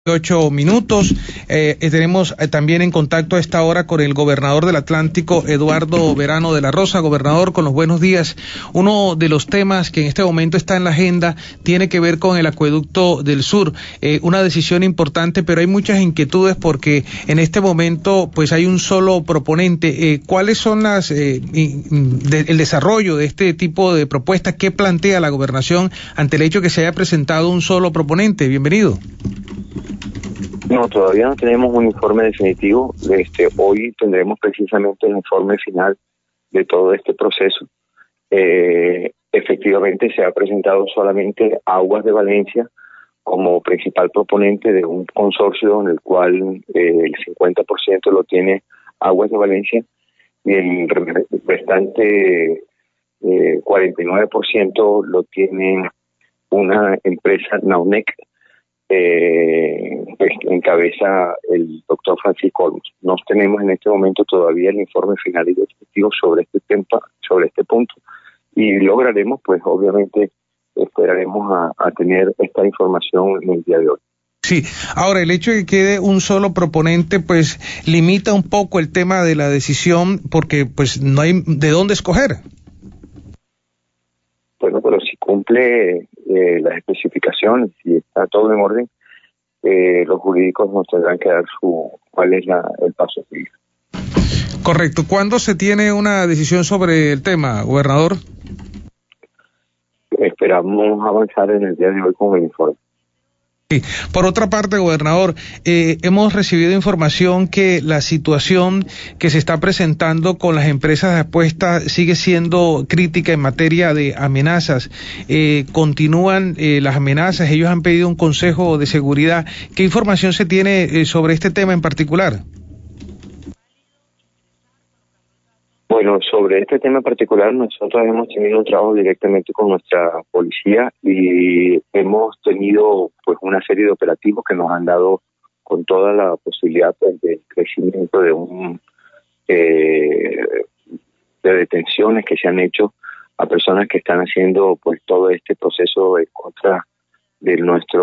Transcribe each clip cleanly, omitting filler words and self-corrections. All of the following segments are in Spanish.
8 minutos. Tenemos también en contacto a esta hora con el gobernador del Atlántico, Eduardo Verano de la Rosa. Gobernador, con los buenos días. Uno de los temas que en este momento está en la agenda tiene que ver con el acueducto del sur. Una decisión importante, pero hay muchas inquietudes porque en este momento pues hay un solo proponente. ¿Cuáles son el desarrollo de este tipo de propuestas? ¿Qué plantea la gobernación ante el hecho que se haya presentado un solo proponente? Bienvenido. No, todavía no tenemos un informe definitivo. Hoy tendremos precisamente el informe final de todo este proceso. Efectivamente se ha presentado solamente Aguas de Valencia como principal proponente de un consorcio en el cual el 50% lo tiene Aguas de Valencia y el restante 49% lo tiene una empresa, Naunec, encabeza el doctor Francisco Olmos. No tenemos en este momento todavía el informe final y definitivo sobre este tema, sobre este punto, y lograremos, pues obviamente esperaremos a tener esta información en el día de hoy. Sí, ahora el hecho de que quede un solo proponente pues limita un poco el tema de la decisión porque pues no hay de dónde escoger. Bueno, pero si cumple las especificaciones, si está todo en orden, los jurídicos nos tendrán que dar cuál es el paso a seguir. Correcto. ¿Cuándo se tiene una decisión sobre el tema, gobernador? Esperamos avanzar en el día de hoy con el informe. Sí. Por otra parte, gobernador, hemos recibido información que la situación que se está presentando con las empresas de apuestas sigue siendo crítica en materia de amenazas. Continúan las amenazas, ellos han pedido un consejo de seguridad. ¿Qué información se tiene sobre este tema en particular? Bueno, sobre este tema en particular, nosotros hemos tenido un trabajo directamente con nuestra policía y hemos tenido pues una serie de operativos que nos han dado con toda la posibilidad pues, de crecimiento de detenciones que se han hecho a personas que están haciendo pues todo este proceso en contra de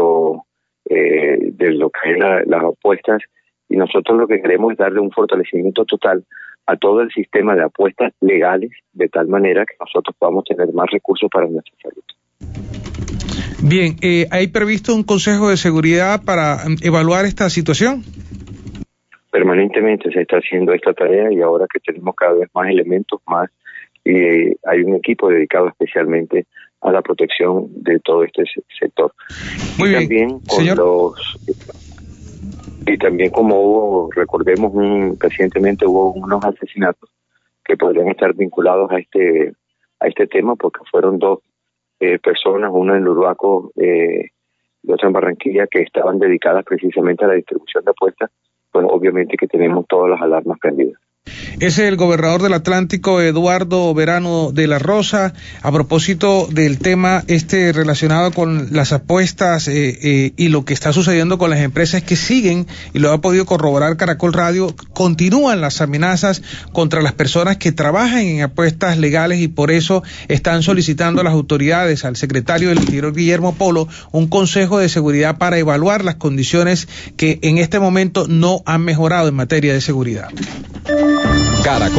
de lo que es las apuestas, y nosotros lo que queremos es darle un fortalecimiento total a todo el sistema de apuestas legales, de tal manera que nosotros podamos tener más recursos para nuestra salud. Bien, ¿hay previsto un consejo de seguridad para evaluar esta situación? Permanentemente se está haciendo esta tarea y ahora que tenemos cada vez más elementos, hay un equipo dedicado especialmente a la protección de todo este sector. Muy bien, también con señor. Y también como recordemos, recientemente hubo unos asesinatos que podrían estar vinculados a este tema, porque fueron dos personas, una en Urbaco y otra en Barranquilla, que estaban dedicadas precisamente a la distribución de apuestas. Pues obviamente que tenemos todas las alarmas prendidas. Es el gobernador del Atlántico, Eduardo Verano de la Rosa. A propósito del tema relacionado con las apuestas y lo que está sucediendo con las empresas que siguen, y lo ha podido corroborar Caracol Radio, continúan las amenazas contra las personas que trabajan en apuestas legales, y por eso están solicitando a las autoridades, al secretario del Interior, Guillermo Polo, un consejo de seguridad para evaluar las condiciones que en este momento no han mejorado en materia de seguridad. Caracol